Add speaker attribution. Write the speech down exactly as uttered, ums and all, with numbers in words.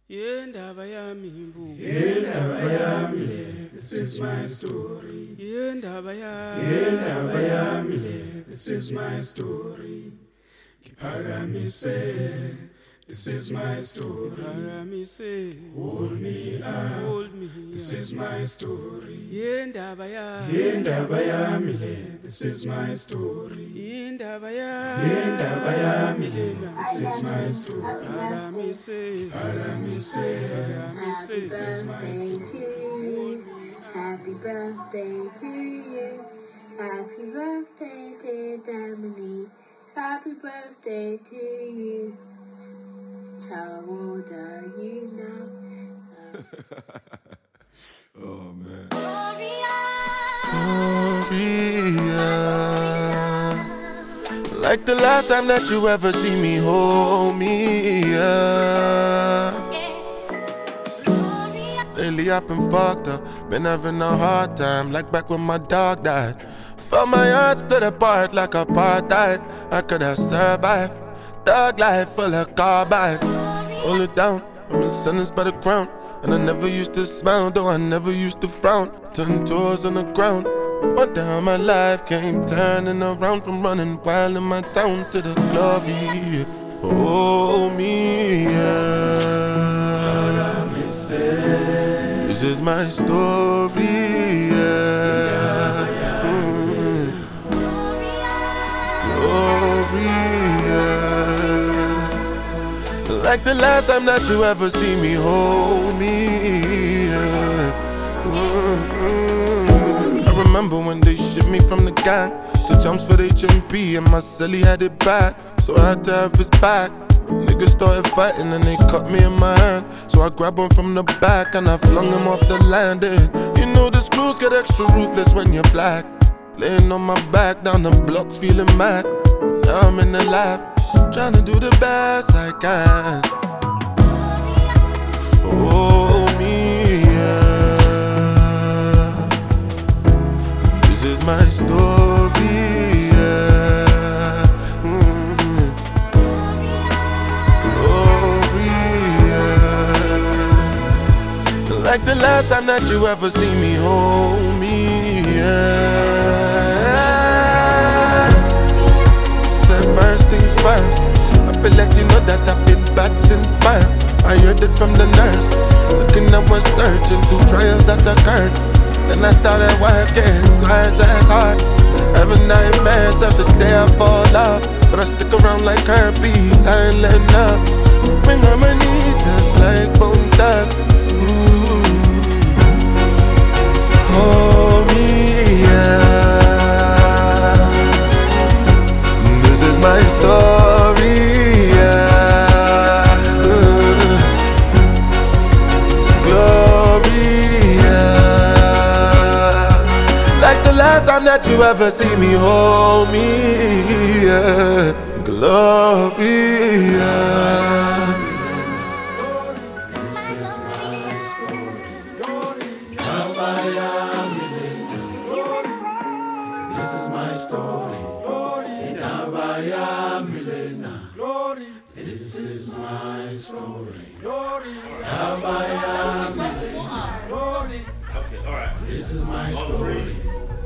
Speaker 1: Yendaba yami mbu.
Speaker 2: Yendaba yami le, this is my story.
Speaker 1: Yendaba yami.
Speaker 2: Yendaba yami le, this is my story. Kiphakamise, this is my story.
Speaker 1: Phakamise.
Speaker 2: Hold me up,
Speaker 1: Hold me.
Speaker 2: this is my story.
Speaker 1: Yendaba yami.
Speaker 2: Yendaba yami le, this is my story.
Speaker 1: Yendaba yami.
Speaker 2: Yendaba yami le, this is my story.
Speaker 1: Phakamise.
Speaker 2: Phakamise,
Speaker 1: Phakamise.
Speaker 2: this is my story.
Speaker 3: Happy birthday to you. Happy birthday, dear Dominique. Happy birthday to you. How old are you now?
Speaker 4: Oh man.
Speaker 5: Gloria, like the last time that you ever see me, hold me up. Lately I've been fucked up, been having a hard time, like back when my dog died. Felt my heart split apart like apartheid. I could have survived, thug life full of carbide. Hold it down, I'm in sentence by the crown. And I never used to smile, though I never used to frown. Ten toes on the ground. One day how my life came turning around, from running wild in my town to the glory. Oh, me, yeah. This is my story, yeah. Mm. Glory, yeah. Like the last time that you ever see me, hold me, yeah. Mm-hmm. I remember when they shipped me from the gang to jumps for H M P, and my celly had it bad, so I had to have his back. Niggas started fighting and they cut me in my hand, so I grabbed him from the back and I flung him off the landing. You know the screws get extra ruthless when you're black. Laying on my back down the blocks feeling mad. Now I'm in the lab, trying to do the best I can. Oh, me, yeah. This is my story, yeah. Mm. Glory, yeah. Like the last time that you ever see me, hold me, yeah. First things first, I feel let you know that I've been bad since birth. I heard it from the nurse, looking at my searching through trials that occurred. Then I started working twice as hard, having nightmares of the day I fall off. But I stick around like herpes, I ain't letting up. Bring on my knees just like bone thugs. Ooh. Hold me, yeah. This is my story, yeah. Uh, glory, yeah. Like the last time that you ever see me, hold me, yeah. Glory, yeah.
Speaker 2: This is my story. Yendaba yami le, this is my story. Yendaba yami le, this is my story. Yendaba yami le,
Speaker 4: Okay, alright.
Speaker 2: this is my story.